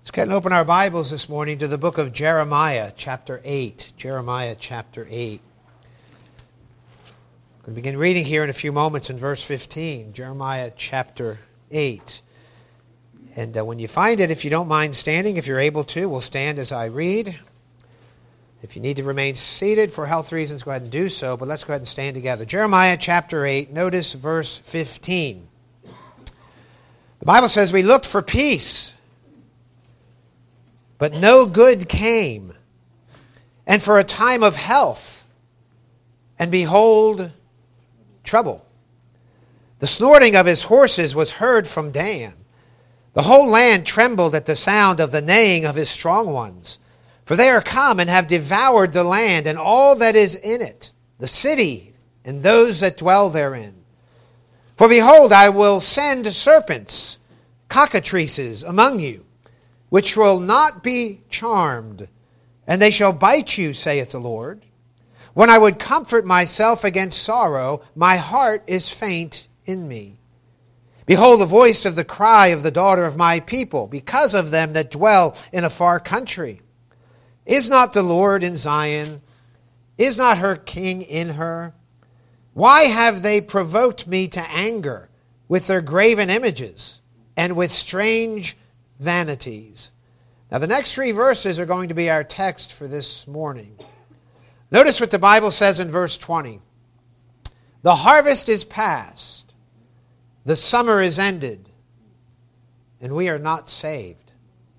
Let's go ahead and open our Bibles this morning to the book of Jeremiah, chapter 8. Jeremiah, chapter 8. I'm going to begin reading here in a few moments in verse 15. Jeremiah, chapter 8. And when you find it, if you don't mind standing, if you're able to, we'll stand as I read. If you need to remain seated for health reasons, go ahead and do so, but let's go ahead and stand together. Jeremiah, chapter 8, notice verse 15. The Bible says, "We looked for peace, but no good came, and for a time of health, and behold, trouble. The snorting of his horses was heard from Dan. The whole land trembled at the sound of the neighing of his strong ones. For they are come and have devoured the land and all that is in it, the city and those that dwell therein. For behold, I will send serpents, cockatrices among you, which will not be charmed, and they shall bite you, saith the Lord. When I would comfort myself against sorrow, my heart is faint in me. Behold the voice of the cry of the daughter of my people, because of them that dwell in a far country. Is not the Lord in Zion? Is not her king in her? Why have they provoked me to anger with their graven images and with strange vanities?" Now the next three verses are going to be our text for this morning. Notice what the Bible says in verse 20. "The harvest is past, the summer is ended, and we are not saved.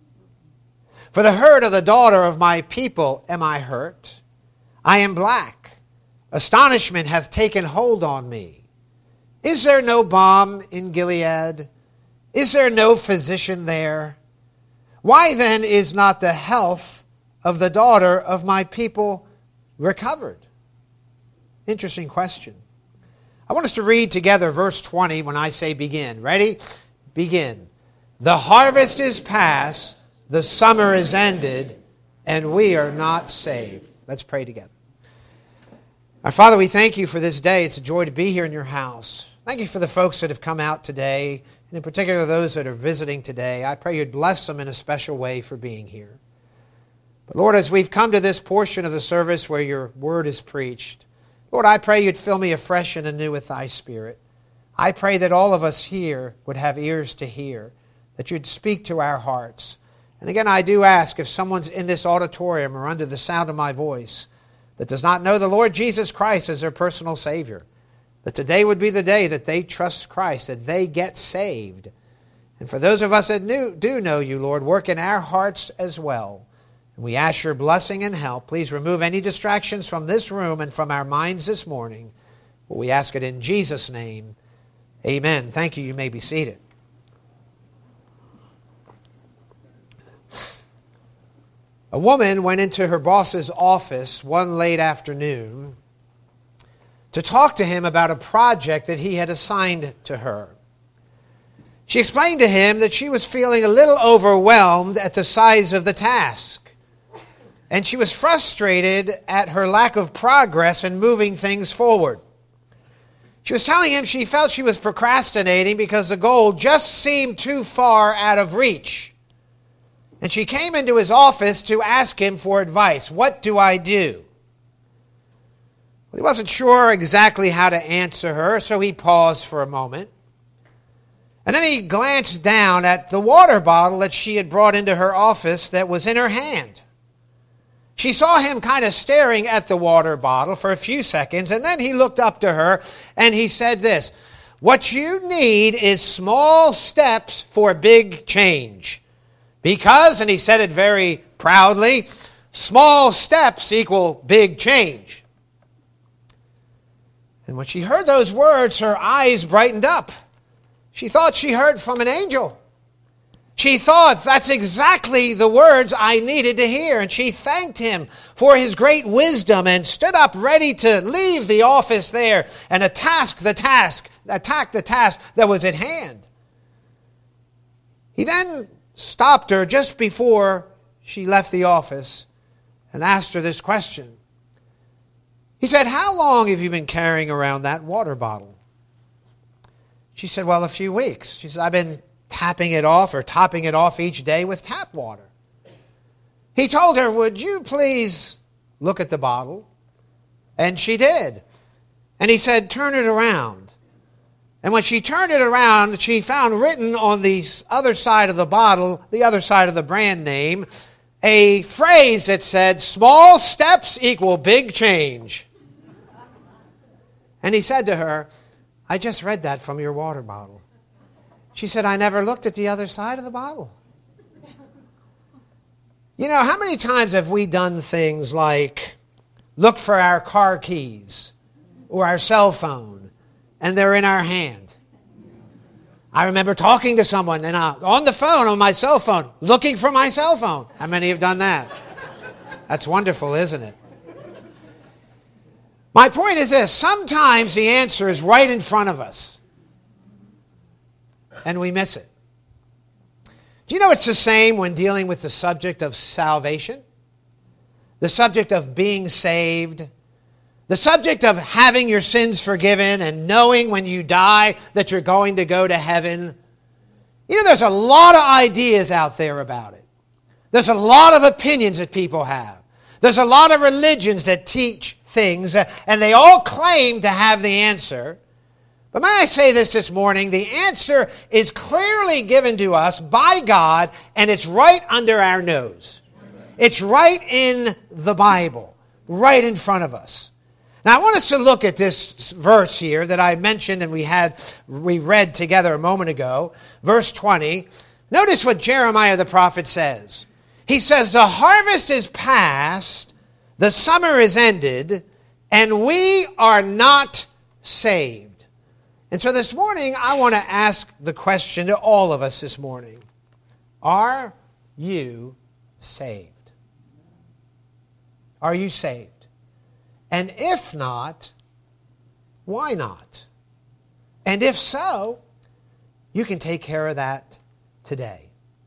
For the hurt of the daughter of my people am I hurt. I am black. Astonishment hath taken hold on me. Is there no balm in Gilead? Is there no physician there? Why then is not the health of the daughter of my people recovered?" Interesting question. I want us to read together verse 20 when I say begin. Ready? Begin. "The harvest is past, the summer is ended, and we are not saved." Let's pray together. Our Father, we thank you for this day. It's a joy to be here in your house. Thank you for the folks that have come out today, and in particular those that are visiting today. I pray you'd bless them in a special way for being here. But Lord, as we've come to this portion of the service where your word is preached, Lord, I pray you'd fill me afresh and anew with thy Spirit. I pray that all of us here would have ears to hear, that you'd speak to our hearts. And again, I do ask if someone's in this auditorium or under the sound of my voice that does not know the Lord Jesus Christ as their personal Savior, that today would be the day that they trust Christ, that they get saved. And for those of us that do know you, Lord, work in our hearts as well. And we ask your blessing and help. Please remove any distractions from this room and from our minds this morning. We ask it in Jesus' name. Amen. Thank you. You may be seated. A woman went into her boss's office one late afternoon to talk to him about a project that he had assigned to her. She explained to him that she was feeling a little overwhelmed at the size of the task, and she was frustrated at her lack of progress in moving things forward. She was telling him she felt she was procrastinating because the goal just seemed too far out of reach. And she came into his office to ask him for advice. What do I do? Well, he wasn't sure exactly how to answer her, so he paused for a moment. And then he glanced down at the water bottle that she had brought into her office that was in her hand. She saw him kind of staring at the water bottle for a few seconds, and then he looked up to her and he said this, "What you need is small steps for big change. Because," and he said it very proudly, "small steps equal big change." And when she heard those words, her eyes brightened up. She thought she heard from an angel. She thought, that's exactly the words I needed to hear. And she thanked him for his great wisdom and stood up ready to leave the office there and attack the task that was at hand. He then stopped her just before she left the office and asked her this question. He said, "How long have you been carrying around that water bottle?" She said, "Well, a few weeks." She said, "I've been tapping it off or topping it off each day with tap water. He told her, would you please look at the bottle? And she did. And he said, turn it around. And when she turned it around, she found written on the other side of the bottle, the other side of the brand name, a phrase that said, small steps equal big change. And he said to her, I just read that from your water bottle. She said, I never looked at the other side of the bottle. You know, how many times have we done things like look for our car keys or our cell phone, and they're in our hand? I remember talking to someone and on the phone, on my cell phone, looking for my cell phone. How many have done that? That's wonderful, isn't it? My point is this: sometimes the answer is right in front of us, and we miss it. Do you know it's the same when dealing with the subject of salvation? The subject of being saved, the subject of having your sins forgiven and knowing when you die that you're going to go to heaven. You know, there's a lot of ideas out there about it. There's a lot of opinions that people have. There's a lot of religions that teach things, and they all claim to have the answer. But may I say this morning, the answer is clearly given to us by God, and it's right under our nose. It's right in the Bible, right in front of us. Now, I want us to look at this verse here that I mentioned and we read together a moment ago, verse 20. Notice what Jeremiah the prophet says. He says, the harvest is past, the summer is ended, and we are not saved. And so this morning, I want to ask the question to all of us this morning. Are you saved? Are you saved? And if not, why not? And if so, you can take care of that today.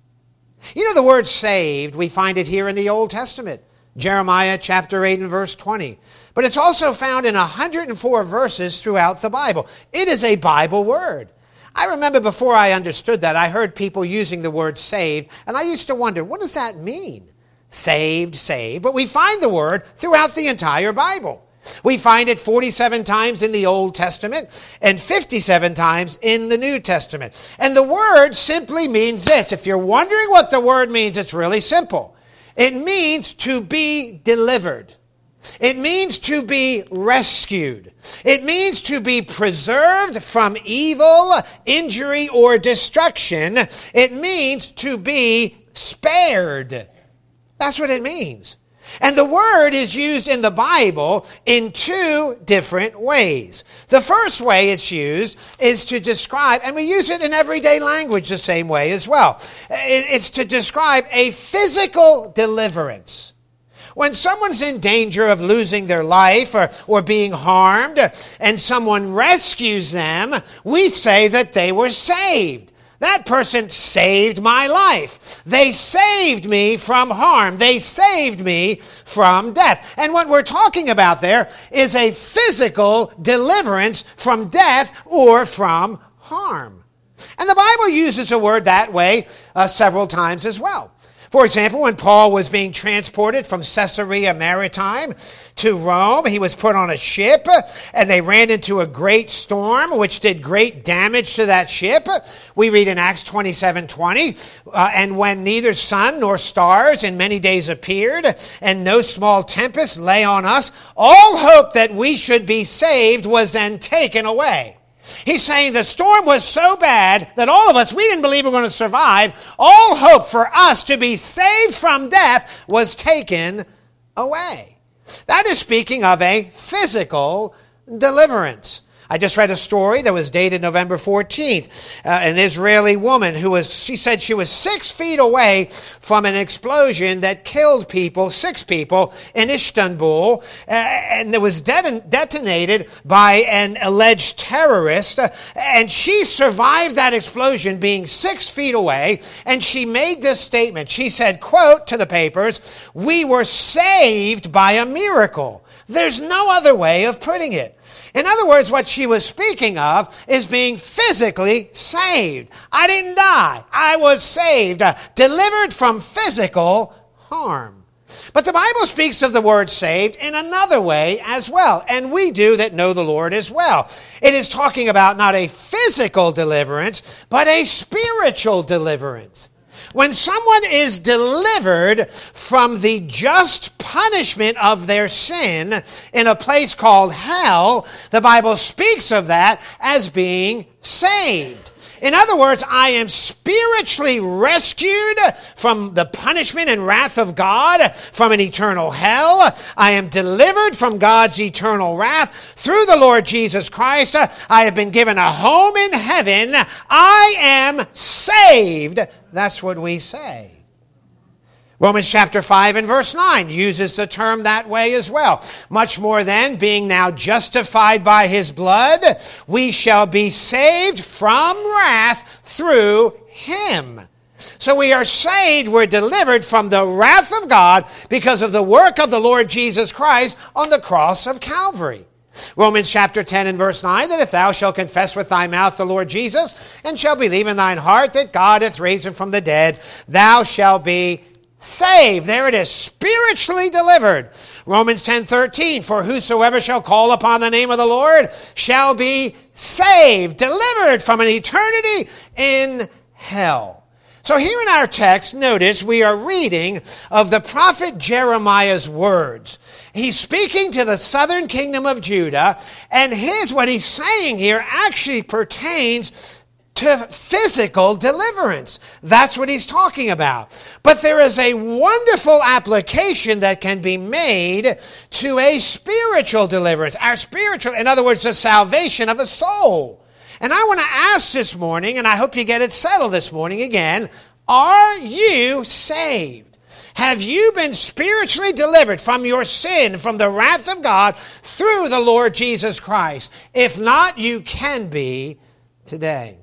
You know, the word saved, we find it here in the Old Testament. Jeremiah chapter 8 and verse 20. But it's also found in 104 verses throughout the Bible. It is a Bible word. I remember before I understood that, I heard people using the word saved, and I used to wonder, what does that mean? Saved, saved. But we find the word throughout the entire Bible. We find it 47 times in the Old Testament and 57 times in the New Testament. And the word simply means this. If you're wondering what the word means, it's really simple. It means to be delivered. It means to be rescued. It means to be preserved from evil, injury, or destruction. It means to be spared. That's what it means. And the word is used in the Bible in two different ways. The first way it's used is to describe, and we use it in everyday language the same way as well. It's to describe a physical deliverance. When someone's in danger of losing their life or being harmed, and someone rescues them, we say that they were saved. That person saved my life. They saved me from harm. They saved me from death. And what we're talking about there is a physical deliverance from death or from harm. And the Bible uses the word that way several times as well. For example, when Paul was being transported from Caesarea Maritime to Rome, he was put on a ship, and they ran into a great storm, which did great damage to that ship. We read in Acts 27:20, and when neither sun nor stars in many days appeared, and no small tempest lay on us, all hope that we should be saved was then taken away. He's saying the storm was so bad that all of us, we didn't believe we were going to survive. All hope for us to be saved from death was taken away. That is speaking of a physical deliverance. I just read a story that was dated November 14th. An Israeli woman she said she was 6 feet away from an explosion that killed 6 people in Istanbul, and it was detonated by an alleged terrorist, and she survived that explosion being 6 feet away, and she made this statement. She said, quote, to the papers, "We were saved by a miracle. There's no other way of putting it. In other words, what she was speaking of is being physically saved. I didn't die. I was saved, delivered from physical harm. But the Bible speaks of the word saved in another way as well, and we do that know the Lord as well. It is talking about not a physical deliverance, but a spiritual deliverance. When someone is delivered from the just punishment of their sin in a place called hell, the Bible speaks of that as being saved. In other words, I am spiritually rescued from the punishment and wrath of God, from an eternal hell. I am delivered from God's eternal wrath through the Lord Jesus Christ. I have been given a home in heaven. I am saved. That's what we say. Romans chapter 5 and verse 9 uses the term that way as well. Much more then, being now justified by his blood, we shall be saved from wrath through him. So we are saved, we're delivered from the wrath of God because of the work of the Lord Jesus Christ on the cross of Calvary. Romans chapter 10 and verse 9, that if thou shalt confess with thy mouth the Lord Jesus, and shalt believe in thine heart that God hath raised him from the dead, thou shalt be saved. There it is, spiritually delivered. Romans 10:13, for whosoever shall call upon the name of the Lord shall be saved, delivered from an eternity in hell. So here in our text, notice we are reading of the prophet Jeremiah's words. He's speaking to the southern kingdom of Judah, and what he's saying here actually pertains to physical deliverance. That's what he's talking about. But there is a wonderful application that can be made to a spiritual deliverance. In other words, the salvation of a soul. And I want to ask this morning, and I hope you get it settled this morning again, are you saved? Have you been spiritually delivered from your sin, from the wrath of God, through the Lord Jesus Christ? If not, you can be today.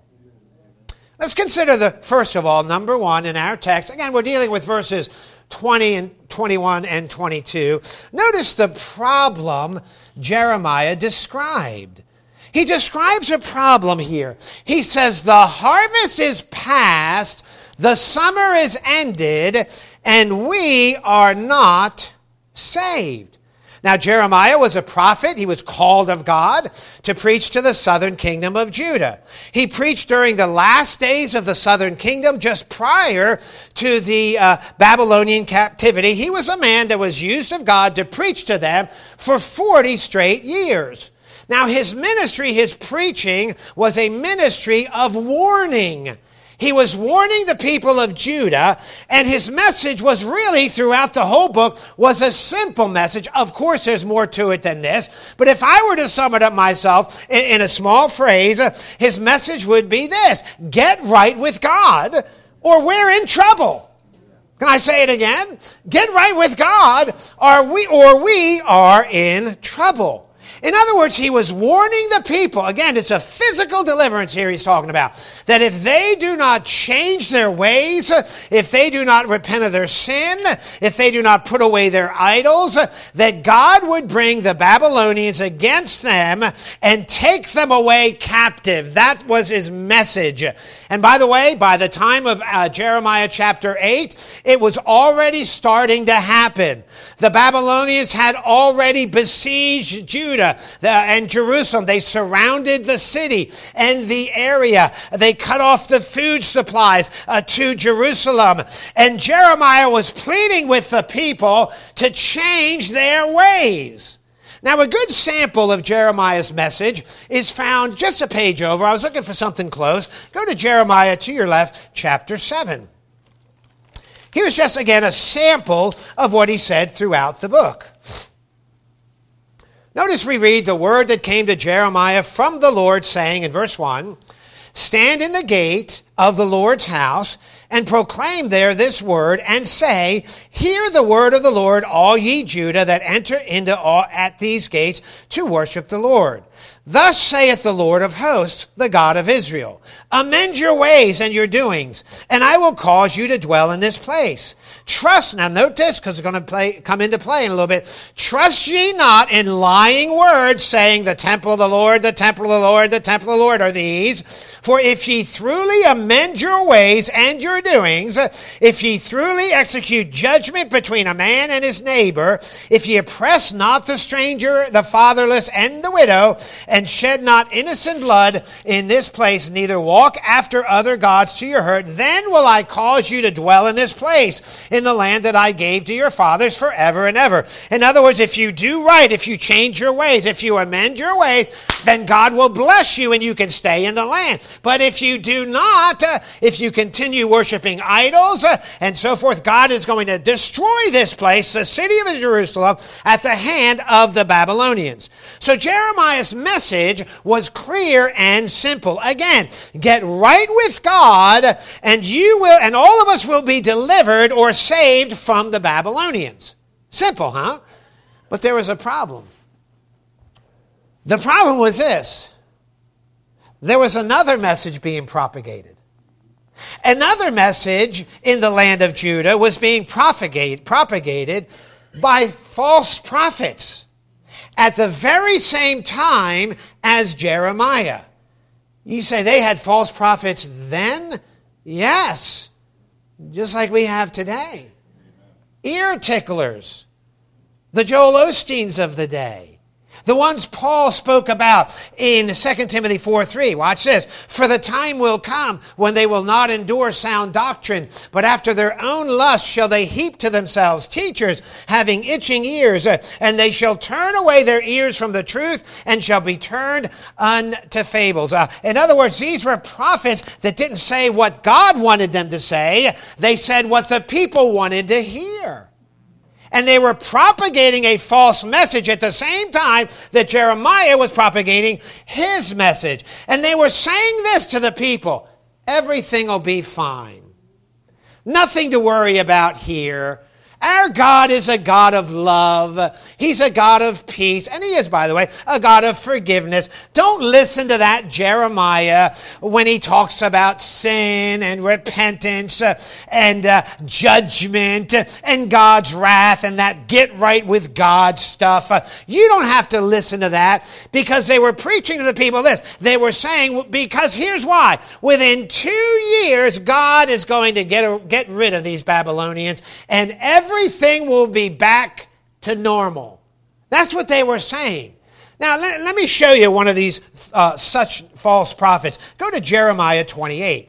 Let's consider first of all, number one in our text. Again, we're dealing with verses 20 and 21 and 22. Notice the problem Jeremiah described. He describes a problem here. He says, the harvest is past, the summer is ended, and we are not saved. Now, Jeremiah was a prophet. He was called of God to preach to the southern kingdom of Judah. He preached during the last days of the southern kingdom, just prior to the Babylonian captivity. He was a man that was used of God to preach to them for 40 straight years. Now, his ministry, his preaching, was a ministry of warning. He was warning the people of Judah, and his message was really, throughout the whole book, was a simple message. Of course, there's more to it than this, but if I were to sum it up myself in a small phrase, his message would be this: get right with God, or we're in trouble. Can I say it again? Get right with God, or we are in trouble. In other words, he was warning the people. Again, it's a physical deliverance here he's talking about. That if they do not change their ways, if they do not repent of their sin, if they do not put away their idols, that God would bring the Babylonians against them and take them away captive. That was his message. And by the way, by the time of Jeremiah chapter 8, it was already starting to happen. The Babylonians had already besieged Judah and Jerusalem. They surrounded the city and the area. They cut off the food supplies to Jerusalem. And Jeremiah was pleading with the people to change their ways. Now, a good sample of Jeremiah's message is found just a page over. I was looking for something close. Go to Jeremiah, to your left, chapter 7. Here's just, again, a sample of what he said throughout the book. Notice we read the word that came to Jeremiah from the Lord, saying in verse 1, stand in the gate of the Lord's house and proclaim there this word and say, hear the word of the Lord, all ye Judah that enter into at these gates to worship the Lord. Thus saith the Lord of hosts, the God of Israel, amend your ways and your doings, and I will cause you to dwell in this place. Trust, now note this, because it's going to come into play in a little bit. Trust ye not in lying words, saying, the temple of the Lord, the temple of the Lord, the temple of the Lord are these. For if ye truly amend your ways and your doings, if ye truly execute judgment between a man and his neighbor, if ye oppress not the stranger, the fatherless, and the widow, and shed not innocent blood in this place, neither walk after other gods to your hurt, then will I cause you to dwell in this place, in the land that I gave to your fathers forever and ever. In other words, if you do right, if you change your ways, if you amend your ways, then God will bless you and you can stay in the land. But if you do not, if you continue worshiping idols and so forth, God is going to destroy this place, the city of Jerusalem, at the hand of the Babylonians. So Jeremiah's message was clear and simple. Again, get right with God and you will, and all of us will be delivered or saved from the Babylonians. Simple, huh? But there was a problem. The problem was this. There was another message being propagated. Another message in the land of Judah was being propagated by false prophets at the very same time as Jeremiah. You say they had false prophets then? Yes. Just like we have today. Ear ticklers. The Joel Osteens of the day. The ones Paul spoke about in 2 Timothy 4:3. Watch this. For the time will come when they will not endure sound doctrine, but after their own lust shall they heap to themselves teachers having itching ears, and they shall turn away their ears from the truth and shall be turned unto fables. In other words, these were prophets that didn't say what God wanted them to say. They said what the people wanted to hear. And they were propagating a false message at the same time that Jeremiah was propagating his message. And they were saying this to the people: everything will be fine. Nothing to worry about here. Our God is a God of love. He's a God of peace. And he is, by the way, a God of forgiveness. Don't listen to that Jeremiah when he talks about sin and repentance and judgment and God's wrath and that get right with God stuff. You don't have to listen to that, because they were preaching to the people this. They were saying, because here's why. Within 2 years, God is going to get rid of these Babylonians, and everything will be back to normal. That's what they were saying. Now, let me show you one of these such false prophets. Go to Jeremiah 28.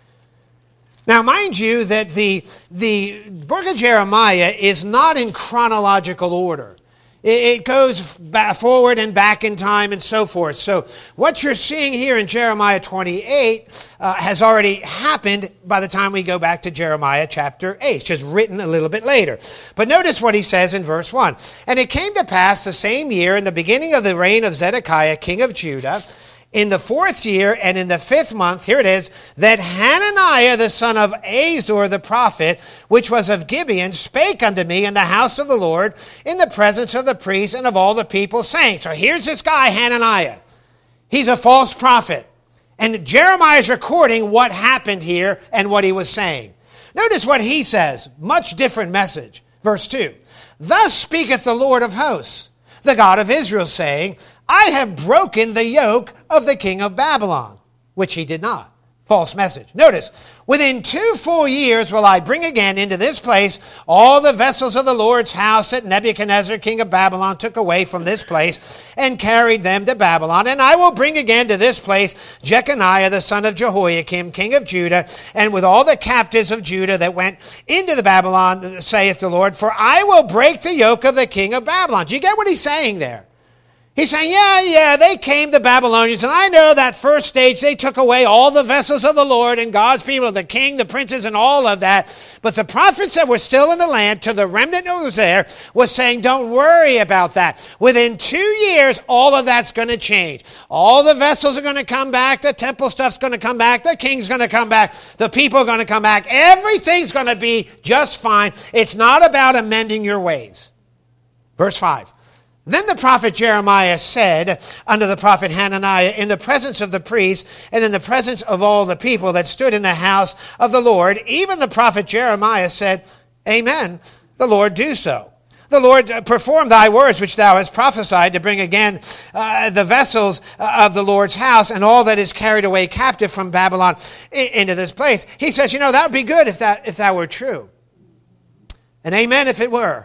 Now, mind you that the book of Jeremiah is not in chronological order. It goes forward and back in time and so forth. So what you're seeing here in Jeremiah 28 has already happened by the time we go back to Jeremiah chapter 8. It's just written a little bit later. But notice what he says in verse 1. And it came to pass the same year, in the beginning of the reign of Zedekiah, king of Judah, in the 4th year and in the 5th month, here it is, that Hananiah the son of Azur the prophet, which was of Gibeon, spake unto me in the house of the Lord, in the presence of the priests and of all the people, saying. So here's this guy, Hananiah. He's a false prophet. And Jeremiah is recording what happened here and what he was saying. Notice what he says. Much different message. Verse 2. Thus speaketh the Lord of hosts, the God of Israel, saying, I have broken the yoke of the king of Babylon, which he did not. False message. Notice, within 2 full years will I bring again into this place all the vessels of the Lord's house that Nebuchadnezzar, king of Babylon, took away from this place and carried them to Babylon. And I will bring again to this place Jeconiah, the son of Jehoiakim, king of Judah, and with all the captives of Judah that went into the Babylon, saith the Lord, for I will break the yoke of the king of Babylon. Do you get what he's saying there? He's saying, yeah, they came, the Babylonians, and I know that first stage, they took away all the vessels of the Lord and God's people, the king, the princes, and all of that. But the prophets that were still in the land, to the remnant that was there, was saying, don't worry about that. Within 2 years, all of that's going to change. All the vessels are going to come back. The temple stuff's going to come back. The king's going to come back. The people are going to come back. Everything's going to be just fine. It's not about amending your ways. Verse 5. Then the prophet Jeremiah said unto the prophet Hananiah in the presence of the priests and in the presence of all the people that stood in the house of the Lord, even the prophet Jeremiah said, Amen, the Lord do so. The Lord perform thy words which thou hast prophesied to bring again the vessels of the Lord's house and all that is carried away captive from Babylon into this place. He says, that would be good if that were true. And amen if it were.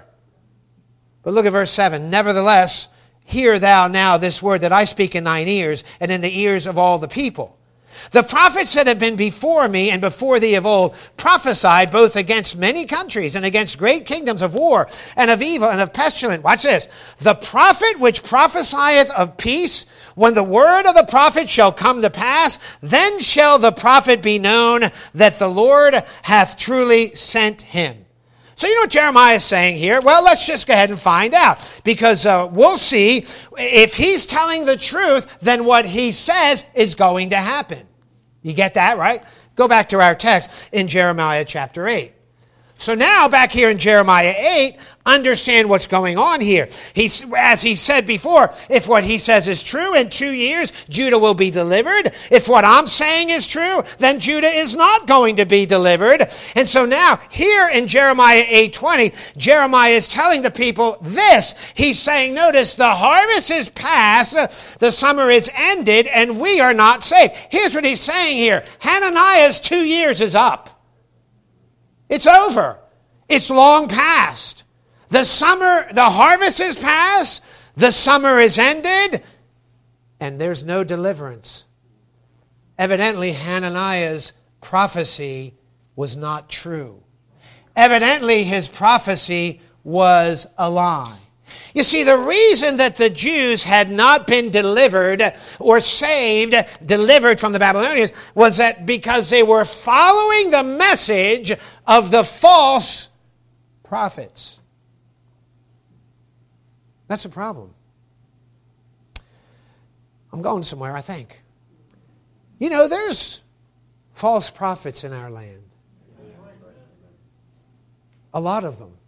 But look at verse 7. Nevertheless, hear thou now this word that I speak in thine ears and in the ears of all the people. The prophets that have been before me and before thee of old prophesied both against many countries and against great kingdoms of war and of evil and of pestilence. Watch this. The prophet which prophesieth of peace, when the word of the prophet shall come to pass, then shall the prophet be known that the Lord hath truly sent him. So you know what Jeremiah is saying here? Well, let's just go ahead and find out. Because we'll see if he's telling the truth, then what he says is going to happen. You get that, right? Go back to our text in Jeremiah chapter 8. So now, back here in Jeremiah 8, understand what's going on here. As he said before, if what he says is true, in 2 years, Judah will be delivered. If what I'm saying is true, then Judah is not going to be delivered. And so now, here in Jeremiah 8:20, Jeremiah is telling the people this. He's saying, notice, the harvest is past, the summer is ended, and we are not saved. Here's what he's saying here. Hananiah's 2 years is up. It's over. It's long past. The harvest is past. The summer is ended. And there's no deliverance. Evidently, Hananiah's prophecy was not true. Evidently, his prophecy was a lie. You see, the reason that the Jews had not been delivered or delivered from the Babylonians, was that because they were following the message of the false prophets. That's a problem. I'm going somewhere, I think. There's false prophets in our land. A lot of them.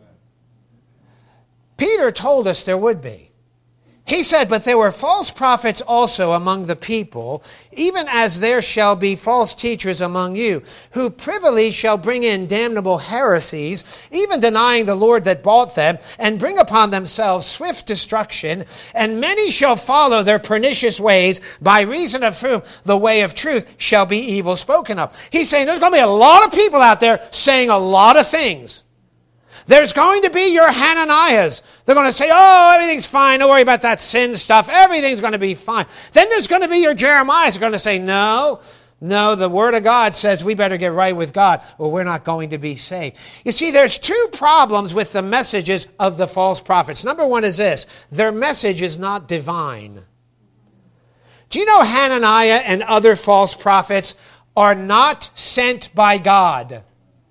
Peter told us there would be. He said, but there were false prophets also among the people, even as there shall be false teachers among you, who privily shall bring in damnable heresies, even denying the Lord that bought them, and bring upon themselves swift destruction. And many shall follow their pernicious ways, by reason of whom the way of truth shall be evil spoken of. He's saying there's going to be a lot of people out there saying a lot of things. There's going to be your Hananiahs. They're going to say, everything's fine. Don't worry about that sin stuff. Everything's going to be fine. Then there's going to be your Jeremiahs. They're going to say, no, the Word of God says we better get right with God or we're not going to be saved. You see, there's two problems with the messages of the false prophets. Number one is this. Their message is not divine. Do you know Hananiah and other false prophets are not sent by God?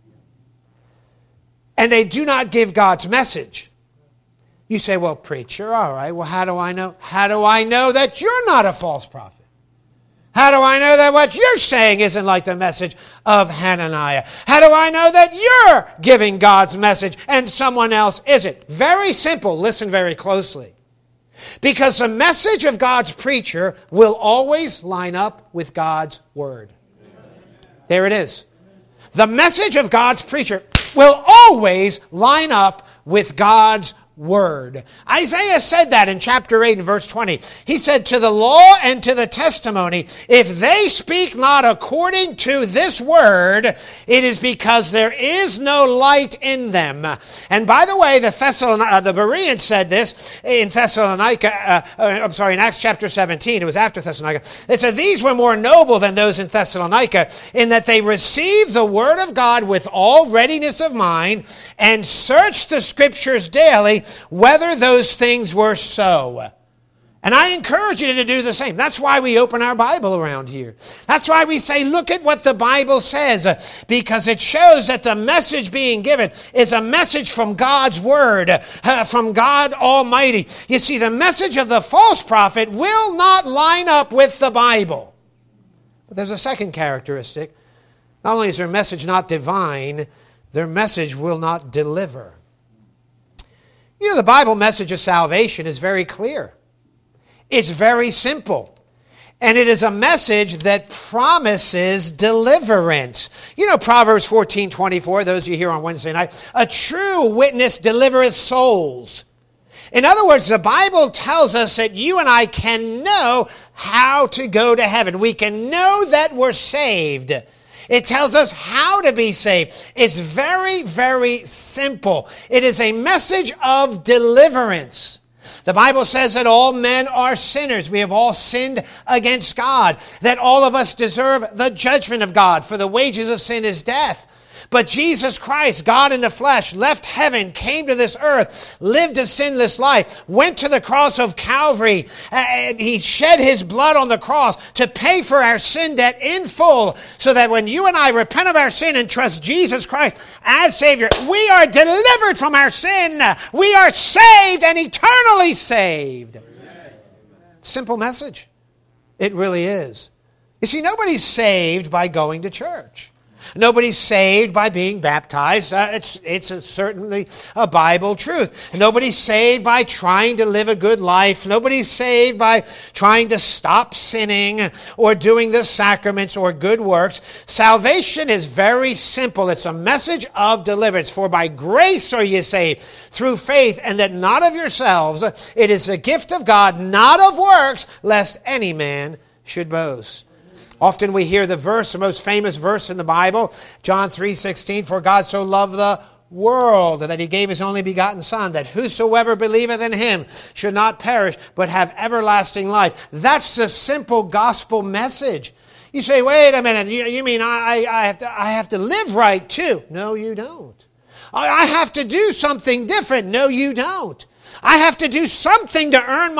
And they do not give God's message. You say, well, preacher, all right, well, how do I know? How do I know that you're not a false prophet? How do I know that what you're saying isn't like the message of Hananiah? How do I know that you're giving God's message and someone else isn't? Very simple. Listen very closely. Because the message of God's preacher will always line up with God's word. There it is. The message of God's preacher will always line up with God's word. Isaiah said that in chapter 8 and verse 20. He said, to the law and to the testimony, if they speak not according to this word, it is because there is no light in them. And by the way, the Bereans said this in in Acts chapter 17. It was after Thessalonica. They said, these were more noble than those in Thessalonica, in that they received the word of God with all readiness of mind, and searched the scriptures daily, whether those things were so. And I encourage you to do the same. That's why we open our Bible around here. That's why we say, look at what the Bible says, because it shows that the message being given is a message from God's word, from God Almighty. You see, the message of the false prophet will not line up with the Bible. But there's a second characteristic. Not only is their message not divine, their message will not deliver. You know, the Bible message of salvation is very clear. It's very simple. And it is a message that promises deliverance. You know, Proverbs 14:24, those of you here on Wednesday night, a true witness delivereth souls. In other words, the Bible tells us that you and I can know how to go to heaven. We can know that we're saved. It tells us how to be saved. It's very, very simple. It is a message of deliverance. The Bible says that all men are sinners. We have all sinned against God. That all of us deserve the judgment of God. For the wages of sin is death. But Jesus Christ, God in the flesh, left heaven, came to this earth, lived a sinless life, went to the cross of Calvary, and he shed his blood on the cross to pay for our sin debt in full, so that when you and I repent of our sin and trust Jesus Christ as Savior, we are delivered from our sin. We are saved and eternally saved. Amen. Simple message. It really is. You see, nobody's saved by going to church. Nobody's saved by being baptized. It's certainly a Bible truth. Nobody's saved by trying to live a good life. Nobody's saved by trying to stop sinning or doing the sacraments or good works. Salvation is very simple. It's a message of deliverance. For by grace are ye saved through faith, and that not of yourselves. It is a gift of God, not of works, lest any man should boast. Often we hear the verse, the most famous verse in the Bible, John 3:16, for God so loved the world that he gave his only begotten Son, that whosoever believeth in him should not perish, but have everlasting life. That's the simple gospel message. You say, wait a minute, you mean I have to live right too? No, you don't. I have to do something different? No, you don't. I have to do something to earn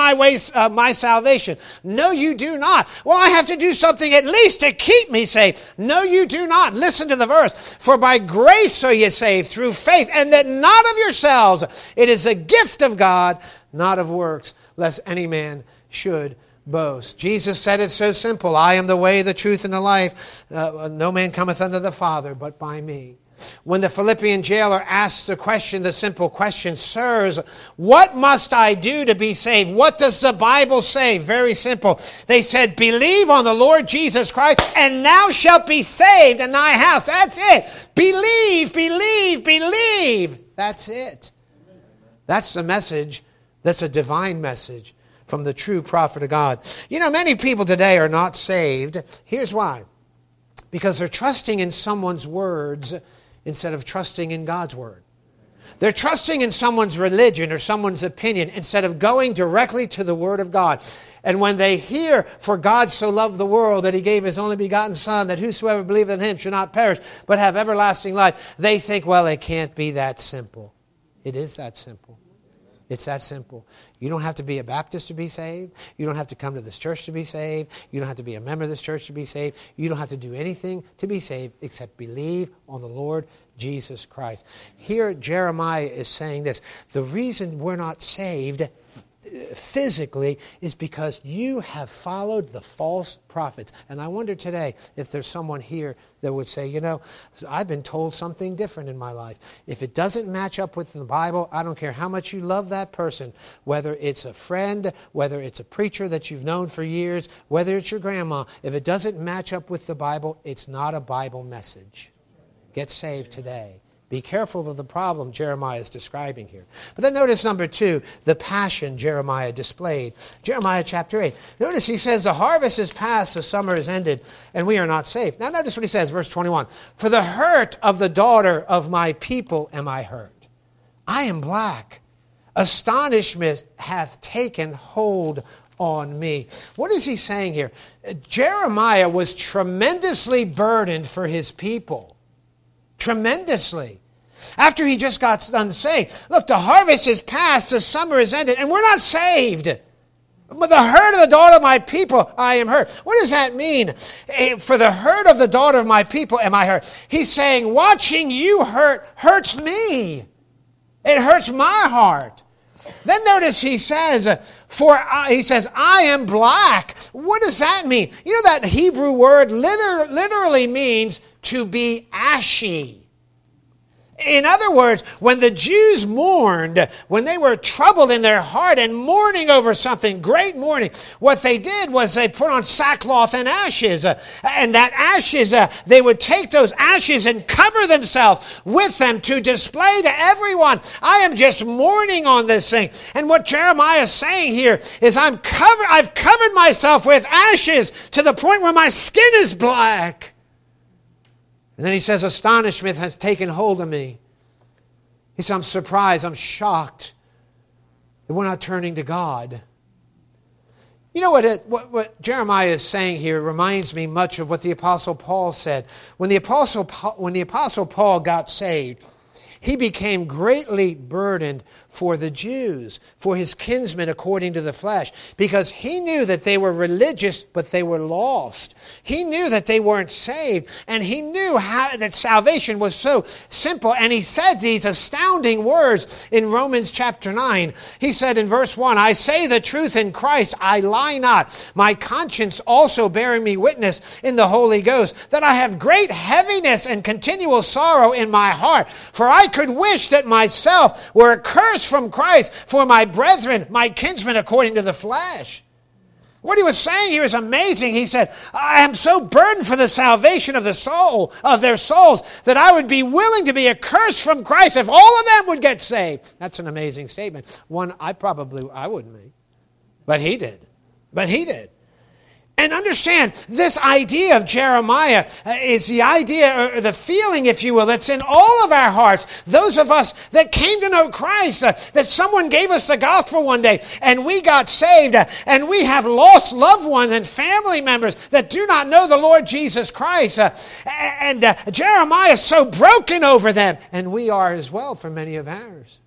my salvation. No, you do not. Well, I have to do something at least to keep me safe. No, you do not. Listen to the verse. For by grace are ye saved through faith, and that not of yourselves. It is a gift of God, not of works, lest any man should boast. Jesus said it so simple. I am the way, the truth, and the life. No man cometh unto the Father but by me. When the Philippian jailer asks the simple question, sirs, what must I do to be saved? What does the Bible say? Very simple. They said, believe on the Lord Jesus Christ, and thou shalt be saved in thy house. That's it. Believe, believe, believe. That's it. That's the message. That's a divine message from the true prophet of God. You know, many people today are not saved. Here's why. Because they're trusting in someone's words instead of trusting in God's word. They're trusting in someone's religion or someone's opinion instead of going directly to the word of God. And when they hear, for God so loved the world that he gave his only begotten Son, that whosoever believeth in him should not perish, but have everlasting life, they think, well, it can't be that simple. It is that simple. It's that simple. You don't have to be a Baptist to be saved. You don't have to come to this church to be saved. You don't have to be a member of this church to be saved. You don't have to do anything to be saved except believe on the Lord Jesus Christ. Here Jeremiah is saying this. The reason we're not saved physically is because you have followed the false prophets. And I wonder today if there's someone here that would say, you know, I've been told something different in my life. If it doesn't match up with the Bible, I don't care how much you love that person, whether it's a friend, whether it's a preacher that you've known for years, whether it's your grandma. If it doesn't match up with the Bible, it's not a Bible message. Get saved today. Be careful of the problem Jeremiah is describing here. But then notice number 2, the passion Jeremiah displayed. Jeremiah chapter 8. Notice he says, the harvest is past, the summer is ended, and we are not saved. Now notice what he says, verse 21. For the hurt of the daughter of my people am I hurt. I am black. Astonishment hath taken hold on me. What is he saying here? Jeremiah was tremendously burdened for his people. Tremendously. After he just got done saying, look, the harvest is past, the summer is ended, and we're not saved. But the hurt of the daughter of my people, I am hurt. What does that mean? For the hurt of the daughter of my people, am I hurt? He's saying, watching you hurt hurts me. It hurts my heart. Then notice he says, I am black. What does that mean? You know that Hebrew word literally means to be ashy. In other words, when the Jews mourned, when they were troubled in their heart and mourning over something, great mourning, what they did was they put on sackcloth and ashes. And that ashes, they would take those ashes and cover themselves with them to display to everyone, I am just mourning on this thing. And what Jeremiah is saying here is I've covered myself with ashes to the point where my skin is black. And then he says, astonishment has taken hold of me. He said, I'm surprised, I'm shocked that we're not turning to God. You know what Jeremiah is saying here reminds me much of what the Apostle Paul said. When the Apostle Paul got saved, he became greatly burdened for the Jews, for his kinsmen according to the flesh, because he knew that they were religious, but they were lost. He knew that they weren't saved, and he knew that salvation was so simple. And he said these astounding words in Romans chapter 9. He said in verse 1, I say the truth in Christ, I lie not. My conscience also bearing me witness in the Holy Ghost, that I have great heaviness and continual sorrow in my heart. For I could wish that myself were accursed from Christ for my brethren, my kinsmen according to the flesh. What he was saying here is amazing. He said, I am so burdened for the salvation of the soul, of their souls, that I would be willing to be accursed from Christ if all of them would get saved. That's an amazing statement. One I wouldn't make. But he did. And understand, this idea of Jeremiah is the idea, or the feeling, if you will, that's in all of our hearts. Those of us that came to know Christ, that someone gave us the gospel one day, and we got saved, and we have lost loved ones and family members that do not know the Lord Jesus Christ. And Jeremiah is so broken over them, and we are as well for many of ours.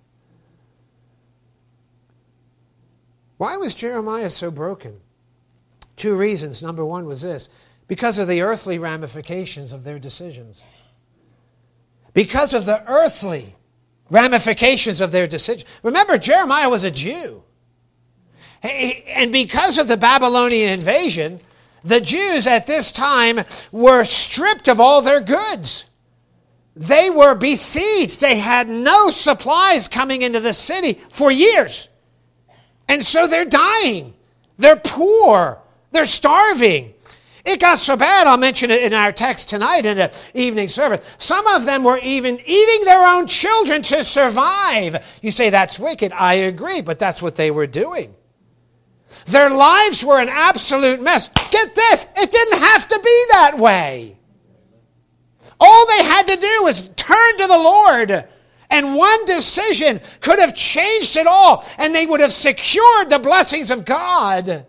Why was Jeremiah so broken? Two reasons. Number one was this: because of the earthly ramifications of their decisions. Because of the earthly ramifications of their decisions. Remember, Jeremiah was a Jew. And because of the Babylonian invasion, the Jews at this time were stripped of all their goods. They were besieged. They had no supplies coming into the city for years. And so they're dying. They're poor. They're starving. It got so bad, I'll mention it in our text tonight in the evening service. Some of them were even eating their own children to survive. You say that's wicked. I agree, but that's what they were doing. Their lives were an absolute mess. Get this, it didn't have to be that way. All they had to do was turn to the Lord. And one decision could have changed it all, and they would have secured the blessings of God.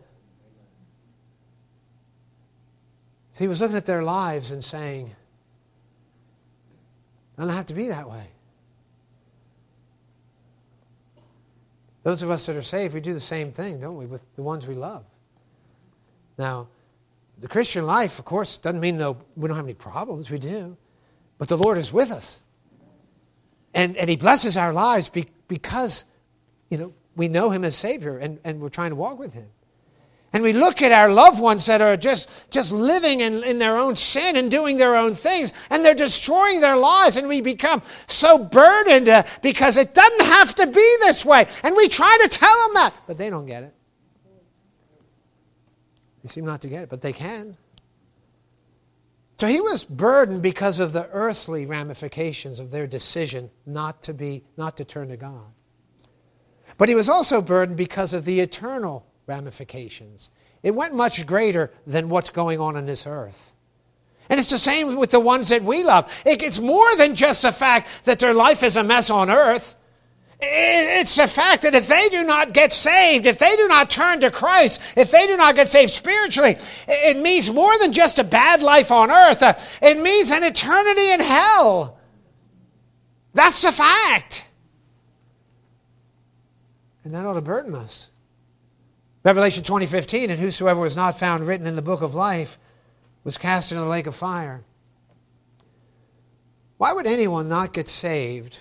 So he was looking at their lives and saying, it doesn't have to be that way. Those of us that are saved, we do the same thing, don't we, with the ones we love. Now, the Christian life, of course, doesn't mean we don't have any problems. We do. But the Lord is with us. And He blesses our lives because, we know Him as Savior and we're trying to walk with Him. And we look at our loved ones that are just living in their own sin and doing their own things, and they're destroying their lives, and we become so burdened because it doesn't have to be this way. And we try to tell them that, but they don't get it. They seem not to get it, but they can. So he was burdened because of the earthly ramifications of their decision not to turn to God. But he was also burdened because of the eternal ramifications. It went much greater than what's going on this earth. And it's the same with the ones that we love. It's more than just the fact that their life is a mess on earth. It's the fact that if they do not get saved, if they do not turn to Christ, if they do not get saved spiritually, it means more than just a bad life on earth. It means an eternity in hell. That's the fact. And that ought to burden us. Revelation 20:15, and whosoever was not found written in the book of life was cast into the lake of fire. Why would anyone not get saved?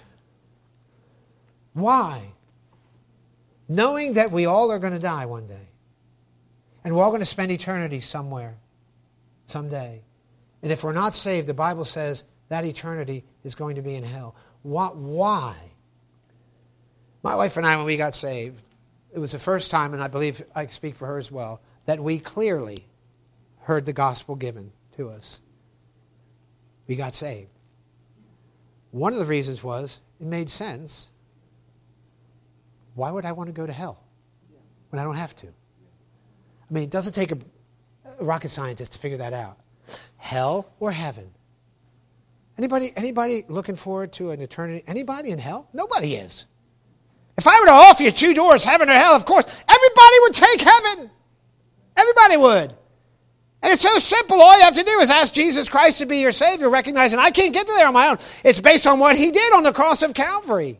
Why? Knowing that we all are going to die one day. And we're all going to spend eternity somewhere, someday. And if we're not saved, the Bible says that eternity is going to be in hell. Why? My wife and I, when we got saved, it was the first time, and I believe I speak for her as well, that we clearly heard the gospel given to us. We got saved. One of the reasons was it made sense. Why would I want to go to hell when I don't have to? I mean, it doesn't take a rocket scientist to figure that out. Hell or heaven? Anybody looking forward to an eternity? Anybody in hell? Nobody is. If I were to offer you two doors, heaven or hell, of course, everybody would take heaven. Everybody would. And it's so simple. All you have to do is ask Jesus Christ to be your Savior, recognizing I can't get there on my own. It's based on what He did on the cross of Calvary.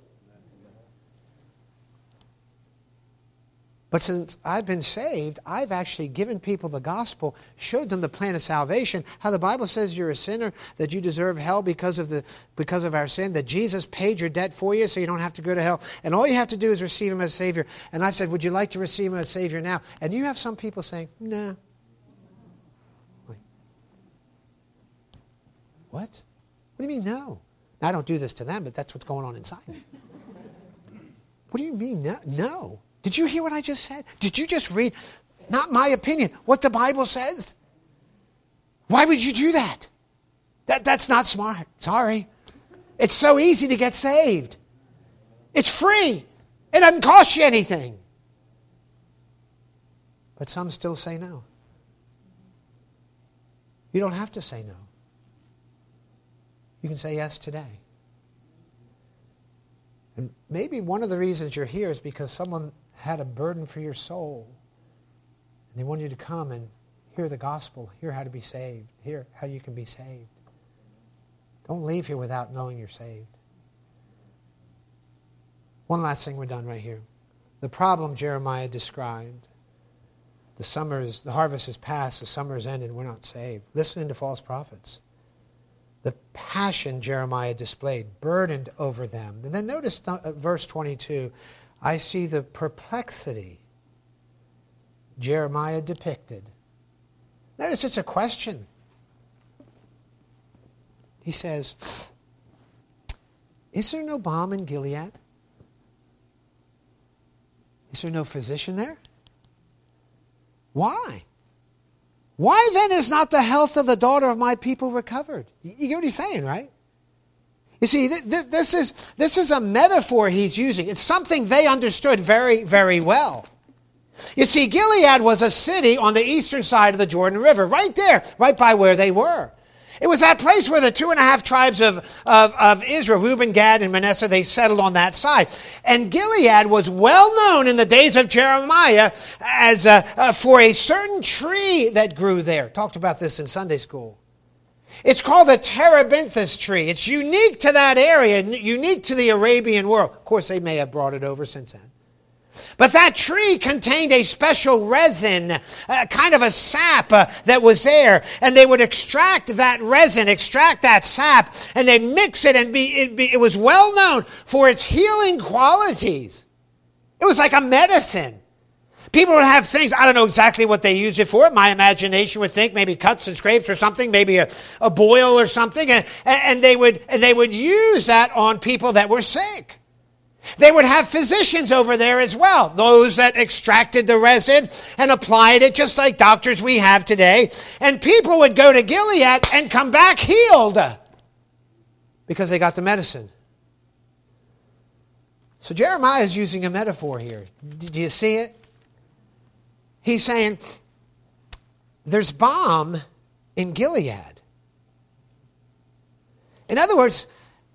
But since I've been saved, I've actually given people the gospel, showed them the plan of salvation, how the Bible says you're a sinner, that you deserve hell because of our sin, that Jesus paid your debt for you so you don't have to go to hell. And all you have to do is receive Him as Savior. And I said, would you like to receive Him as Savior now? And you have some people saying, no. What? What do you mean no? Now, I don't do this to them, but that's what's going on inside me. What do you mean no? No. Did you hear what I just said? Did you just read, not my opinion, what the Bible says? Why would you do that? That's not smart. Sorry. It's so easy to get saved. It's free. It doesn't cost you anything. But some still say no. You don't have to say no. You can say yes today. And maybe one of the reasons you're here is because someone had a burden for your soul. And they want you to come and hear the gospel, hear how to be saved, hear how you can be saved. Don't leave here without knowing you're saved. One last thing, we're done right here. The problem Jeremiah described. The harvest is past, the summer is ended, we're not saved. Listening to false prophets. The passion Jeremiah displayed, burdened over them. And then notice verse 22. I see the perplexity Jeremiah depicted. Notice it's a question. He says, is there no balm in Gilead? Is there no physician there? Why? Why then is not the health of the daughter of my people recovered? You get what he's saying, right? You see, this is a metaphor he's using. It's something they understood very, very well. You see, Gilead was a city on the eastern side of the Jordan River, right there, right by where they were. It was that place where the 2.5 tribes of Israel, Reuben, Gad, and Manasseh, they settled on that side. And Gilead was well known in the days of Jeremiah as for a certain tree that grew there. Talked about this in Sunday school. It's called the terebinthus tree. It's unique to that area, unique to the Arabian world. Of course, they may have brought it over since then. But that tree contained a special resin, kind of a sap that was there. And they would extract that resin, extract that sap, and they'd mix it, and it was well known for its healing qualities. It was like a medicine. People would have things, I don't know exactly what they use it for. My imagination would think maybe cuts and scrapes or something, maybe a boil or something. And they would use that on people that were sick. They would have physicians over there as well, those that extracted the resin and applied it just like doctors we have today. And people would go to Gilead and come back healed because they got the medicine. So Jeremiah is using a metaphor here. Do you see it? He's saying, there's balm in Gilead. In other words,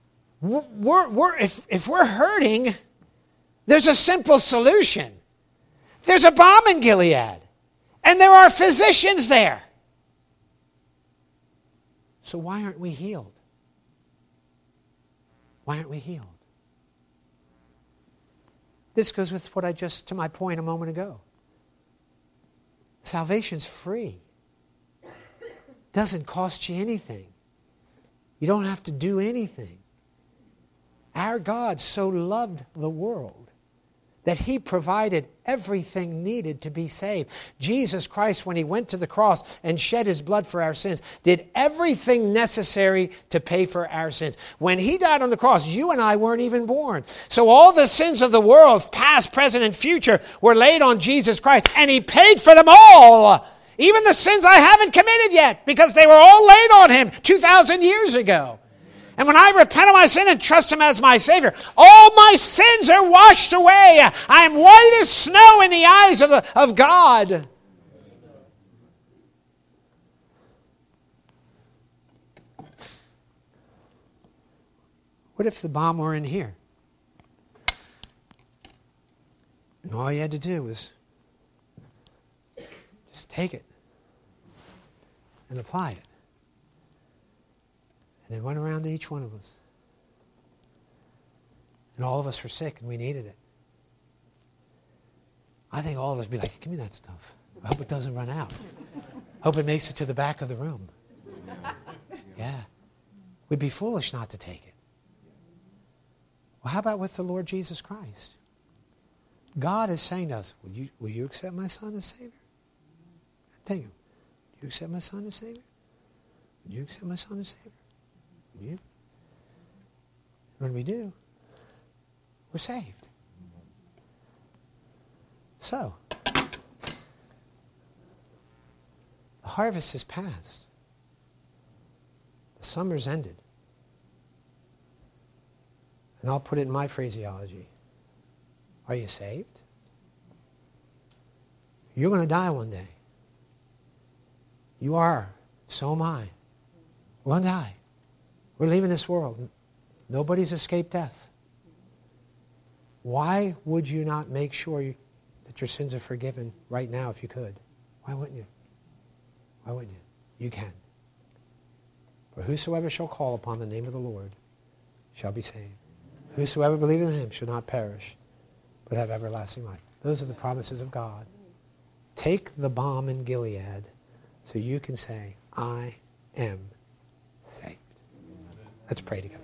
if we're hurting, there's a simple solution. There's a balm in Gilead. And there are physicians there. So why aren't we healed? Why aren't we healed? This goes with what to my point a moment ago. Salvation's free. Doesn't cost you anything. You don't have to do anything. Our God so loved the world that he provided everything needed to be saved. Jesus Christ, when he went to the cross and shed his blood for our sins, did everything necessary to pay for our sins. When he died on the cross, you and I weren't even born. So all the sins of the world, past, present, and future, were laid on Jesus Christ, and he paid for them all. Even the sins I haven't committed yet, because they were all laid on him 2,000 years ago. And when I repent of my sin and trust him as my Savior, all my sins are washed away. I am white as snow in the eyes of God. What if the bomb were in here? And all you had to do was just take it and apply it. And it went around to each one of us. And all of us were sick and we needed it. I think all of us would be like, give me that stuff. I hope it doesn't run out. Hope it makes it to the back of the room. Yeah. We'd be foolish not to take it. Well, how about with the Lord Jesus Christ? God is saying to us, will you accept my Son as Savior? Take him. Do you accept my Son as Savior? Would you accept my Son as Savior? You? When we do, we're saved. So, the harvest is past. The summer's ended. And I'll put it in my phraseology. Are you saved? You're going to die one day. You are. So am I. We're going to die. We're leaving this world. Nobody's escaped death. Why would you not make sure that your sins are forgiven right now if you could? Why wouldn't you? Why wouldn't you? You can. For whosoever shall call upon the name of the Lord shall be saved. Whosoever believeth in him shall not perish, but have everlasting life. Those are the promises of God. Take the balm in Gilead so you can say, I am saved. Let's pray together.